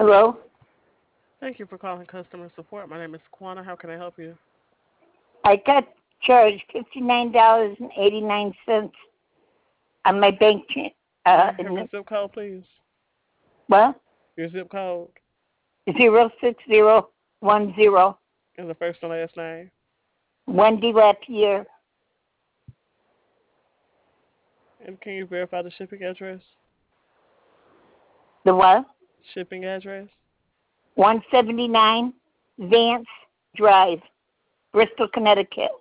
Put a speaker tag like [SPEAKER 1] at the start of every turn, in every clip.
[SPEAKER 1] Hello?
[SPEAKER 2] Thank you for calling customer support. My name is Quana. How can I help you?
[SPEAKER 1] I got charged $59.89 on my bank.
[SPEAKER 2] May I
[SPEAKER 1] In
[SPEAKER 2] have your
[SPEAKER 1] the,
[SPEAKER 2] zip code, please?
[SPEAKER 1] well,
[SPEAKER 2] Your zip code
[SPEAKER 1] 06010.
[SPEAKER 2] and the first and last name.
[SPEAKER 1] Wendy Lapierre.
[SPEAKER 2] And can you verify the shipping address?
[SPEAKER 1] The what?
[SPEAKER 2] Shipping address?
[SPEAKER 1] 179 Vance Drive, Bristol, Connecticut.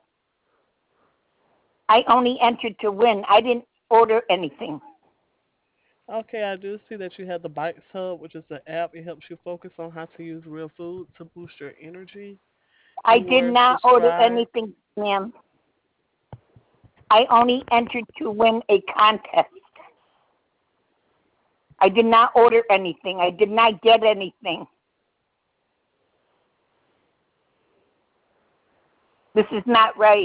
[SPEAKER 1] I only entered to win. I didn't order anything.
[SPEAKER 2] Okay, I do see that you have the Bites Hub, which is an app. It helps you focus on how to use real food to boost your energy.
[SPEAKER 1] I
[SPEAKER 2] You
[SPEAKER 1] did
[SPEAKER 2] were
[SPEAKER 1] not order
[SPEAKER 2] subscribed.
[SPEAKER 1] anything, ma'am. I only entered to win a contest. I did not order anything. I did not get anything. This is not right.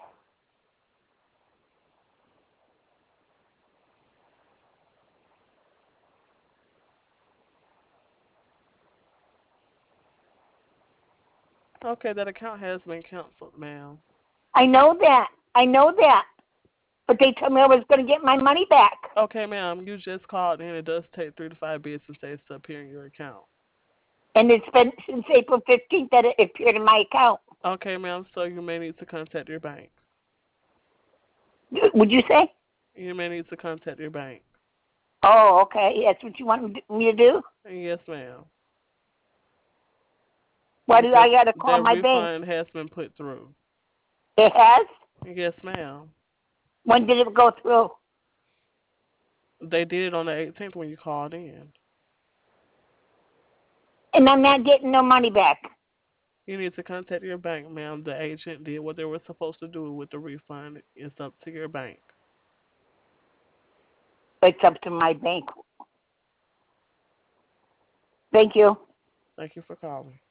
[SPEAKER 2] Okay, that account has been canceled, ma'am.
[SPEAKER 1] I know that. I know that. But they told me I was going to get my money back.
[SPEAKER 2] Okay, ma'am, you just called in. It does take 3 to 5 business days to appear in your account.
[SPEAKER 1] And it's been since April 15th that it appeared in my account.
[SPEAKER 2] Okay, ma'am, so you may need to contact your bank.
[SPEAKER 1] Would you say?
[SPEAKER 2] You may need to contact your bank.
[SPEAKER 1] Oh, okay. That's what you want me to do?
[SPEAKER 2] Yes, ma'am.
[SPEAKER 1] Why do
[SPEAKER 2] Because
[SPEAKER 1] I got to call
[SPEAKER 2] that
[SPEAKER 1] my bank?
[SPEAKER 2] refund has been put through.
[SPEAKER 1] It has?
[SPEAKER 2] Yes, ma'am.
[SPEAKER 1] When did it go through?
[SPEAKER 2] They did it on the 18th when you called in.
[SPEAKER 1] And I'm not getting no money back.
[SPEAKER 2] You need to contact your bank, ma'am. The agent did what they were supposed to do with the refund. It's up to your bank.
[SPEAKER 1] It's up to my bank. Thank you.
[SPEAKER 2] Thank you for calling.